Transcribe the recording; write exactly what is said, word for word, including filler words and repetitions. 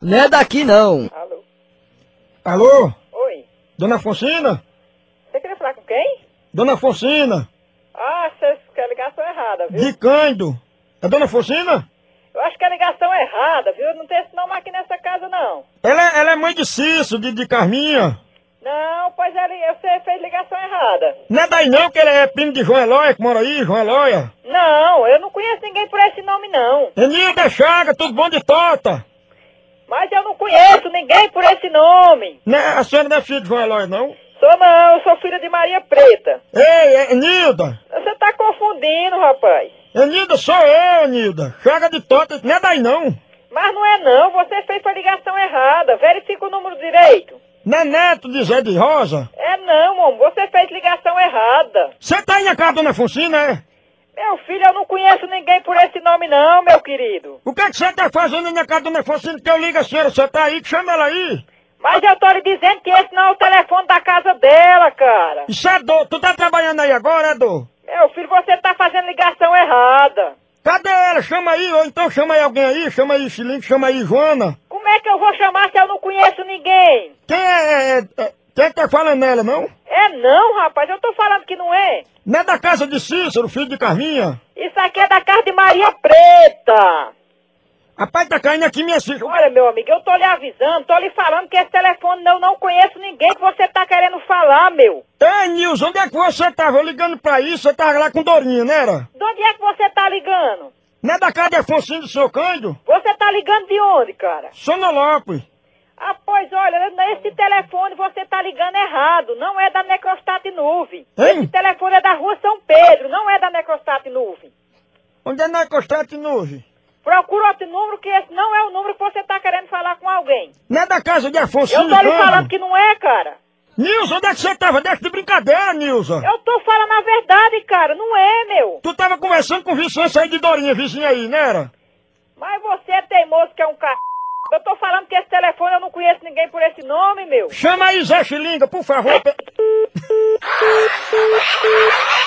Não é daqui não. Alô? Alô? Oi? Dona Fonsina? Você queria falar com quem? Dona Fonsina? Ah, você quer a ligação errada, viu? De Cândido. É Dona Fonsina? Eu acho que é a ligação errada, viu? Não tem esse nome aqui nessa casa, não. Ela, é- ela é mãe de Cício, de, de Carminha. Não, pois ela, você fez ligação errada. Não é daí não, que ele é primo de João Eloia, que mora aí, João Eloia. Não, eu não conheço ninguém por esse nome, não. Enilda Chaga, tudo bom de tota. Mas eu não conheço ninguém por esse nome. Né? A senhora não é filha de João Eloia, não? Sou não, eu sou filha de Maria Preta. Ei, Enilda. Você tá confundindo, rapaz. Enilda, sou eu, Enilda. Chaga de tota, não é daí não. Mas não é não, você fez a ligação errada. Verifica o número direito. Não é neto de Zé de Rosa? É não, homem, você fez ligação errada. Você tá aí na casa da Dona Fonsina, é? Meu filho, eu não conheço ninguém por esse nome não, meu querido. O que é que você tá fazendo aí na casa da Dona Fonsina que eu ligo a senhora? Você tá aí, que chama ela aí. Mas eu tô lhe dizendo que esse não é o telefone da casa dela, cara. Isso é dor. Tu tá trabalhando aí agora, é dor? Meu filho, você tá fazendo ligação errada. Cadê ela? Chama aí, ou então chama aí alguém aí, chama aí Chilingue, chama aí Joana. Como é que eu vou chamar se eu não conheço ninguém? Quem é, é, é quem é que tá falando nela, não? É não, rapaz, eu tô falando que não é. Não é da casa de Cícero, filho de Carminha? Isso aqui é da casa de Maria Preta. Rapaz, tá caindo aqui minha filha. Olha, meu amigo, eu tô lhe avisando, tô lhe falando que esse telefone eu não conheço ninguém que você tá querendo falar, meu. Ei, Nilson, onde é que você tava? Eu ligando pra isso, você tava lá com Dorinha, não era? De onde é que você tá ligando? Não é da casa de Afonso do seu Cândido? Você tá ligando de onde, cara? Sonolopes. Ah, pois olha, esse telefone você tá ligando errado, não é da Necrostat Nuve. Hein? Esse telefone é da Rua São Pedro, não é da Necrostat Nuve. Onde é na Constante Nuve? Procura outro número, que esse não é o número que você tá querendo falar com alguém. Não é da casa de Afonso Eu tô lhe falando que não é, cara. Nilson, onde é que você tava? Deixa de brincadeira, Nilson. Eu tô falando a verdade, cara, não é, meu. Tu tava conversando com o Vicência aí de Dorinha, vizinha aí, não era? Mas você é teimoso que é um c... Eu tô falando que esse telefone eu não conheço ninguém por esse nome, meu. Chama aí Zé Xilinga, por favor.